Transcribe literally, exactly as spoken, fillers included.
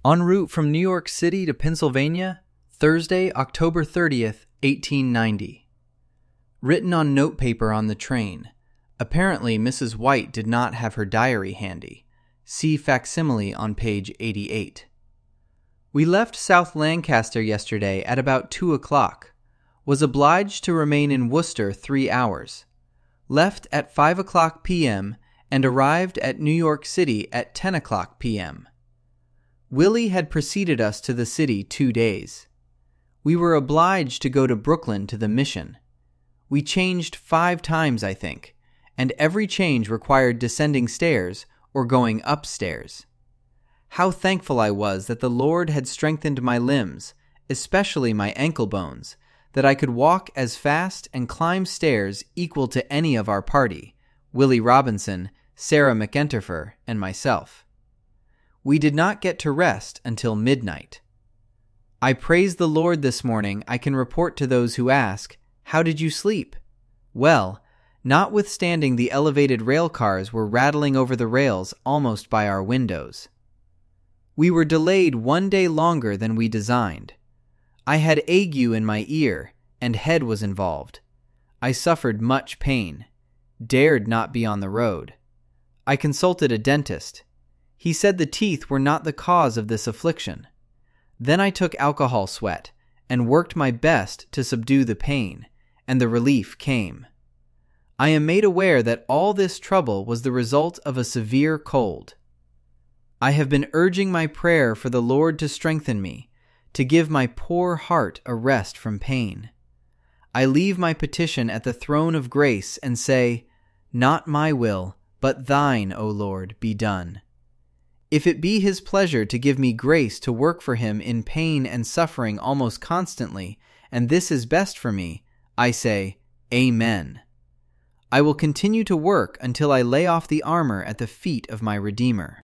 En route from New York City to Pennsylvania, Thursday, October thirtieth, eighteen ninety. Written on notepaper on the train. Apparently, Missus White did not have her diary handy. See facsimile on page eighty-eight. We left South Lancaster yesterday at about two o'clock. Was obliged to remain in Worcester three hours. Left at five o'clock p.m. and arrived at New York City at ten o'clock p.m. Willie had preceded us to the city two days. We were obliged to go to Brooklyn to the mission. We changed five times, I think, and every change required descending stairs or going upstairs. How thankful I was that the Lord had strengthened my limbs, especially my ankle bones, that I could walk as fast and climb stairs equal to any of our party, Willie Robinson, Sarah McEnterfer, and myself. We did not get to rest until midnight. I praise the Lord this morning I can report to those who ask, "How did you sleep?" Well, notwithstanding the elevated rail cars were rattling over the rails almost by our windows. We were delayed one day longer than we designed. I had ague in my ear, and head was involved. I suffered much pain. Dared not be on the road. I consulted a dentist. He said the teeth were not the cause of this affliction. Then I took alcohol sweat, and worked my best to subdue the pain, and the relief came. I am made aware that all this trouble was the result of a severe cold. I have been urging my prayer for the Lord to strengthen me, to give my poor heart a rest from pain. I leave my petition at the throne of grace and say, "Not my will, but thine, O Lord, be done." If it be his pleasure to give me grace to work for him in pain and suffering almost constantly, and this is best for me, I say, Amen. I will continue to work until I lay off the armor at the feet of my Redeemer.